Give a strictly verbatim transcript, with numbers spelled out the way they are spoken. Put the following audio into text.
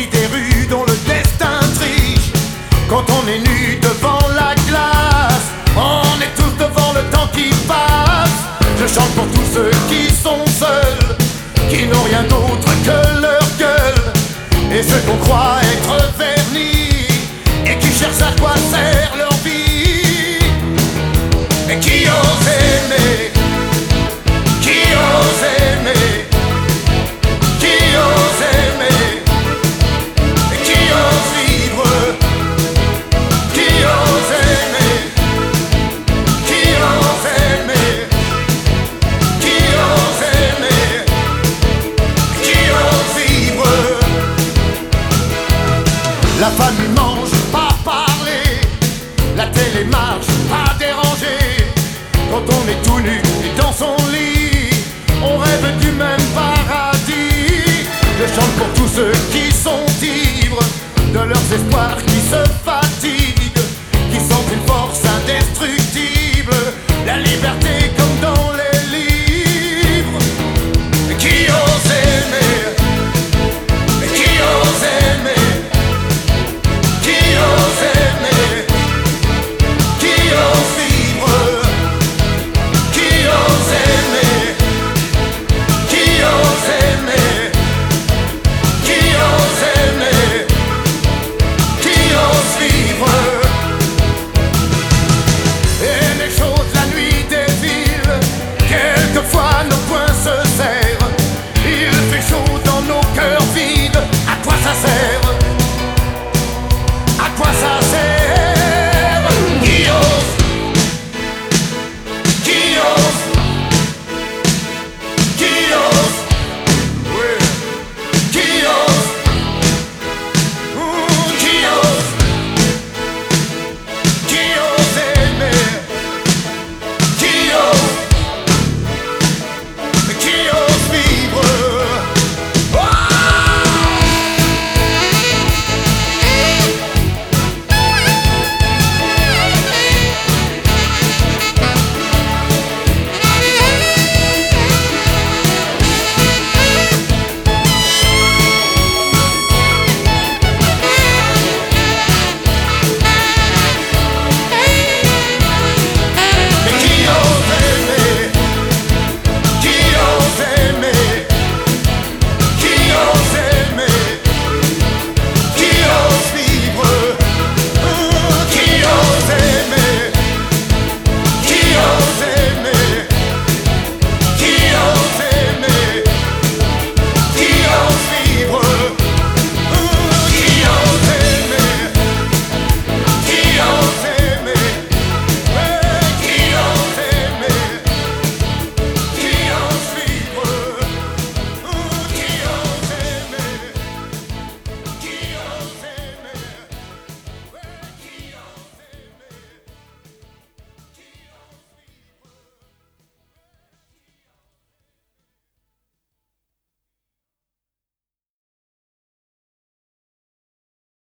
sortis des rues dont le destin triche. Quand on est nu devant la glace, on est tous devant le temps qui passe. Je chante pour tous ceux qui sont seuls, qui n'ont rien d'autre que leur gueule, et ceux qu'on croit être vernis, et qui cherchent à quoi sert leur vie, et qui osent aimer, qui osent aimer, qui osent aimer, et qui osent vivre, qui osent aimer, qui osent aimer, qui osent aimer, qui osent vivre. La famille mange, pas parler, la télé marche, pas déranger. Quand on est tout nu et dans son lit, on rêve du même paradis. Je chante pour tous ceux qui sont ivres de leurs espoirs, qui se fatiguent, qui sentent une force indestructible, la liberté